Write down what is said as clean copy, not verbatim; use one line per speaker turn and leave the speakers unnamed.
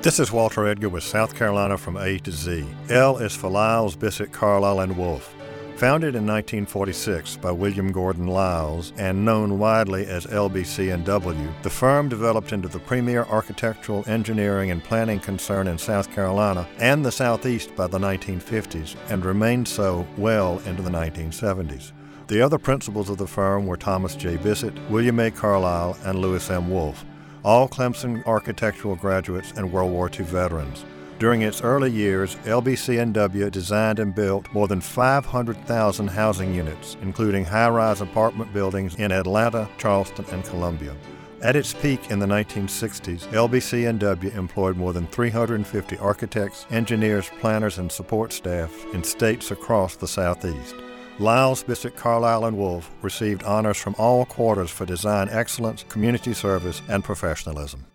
This is Walter Edgar with South Carolina from A to Z. L is for Liles, Bissett, Carlisle, and Wolfe. Founded in 1946 by William Gordon Liles and known widely as LBC&W, the firm developed into the premier architectural, engineering, and planning concern in South Carolina and the Southeast by the 1950s and remained so well into the 1970s. The other principals of the firm were Thomas J. Bissett, William A. Carlisle, and Lewis M. Wolfe, all Clemson architectural graduates and World War II veterans. During its early years, LBC&W designed and built more than 500,000 housing units, including high-rise apartment buildings in Atlanta, Charleston, and Columbia. At its peak in the 1960s, LBC&W employed more than 350 architects, engineers, planners, and support staff in states across the Southeast. Liles, Bissett, Carlisle, and Wolfe received honors from all quarters for design excellence, community service, and professionalism.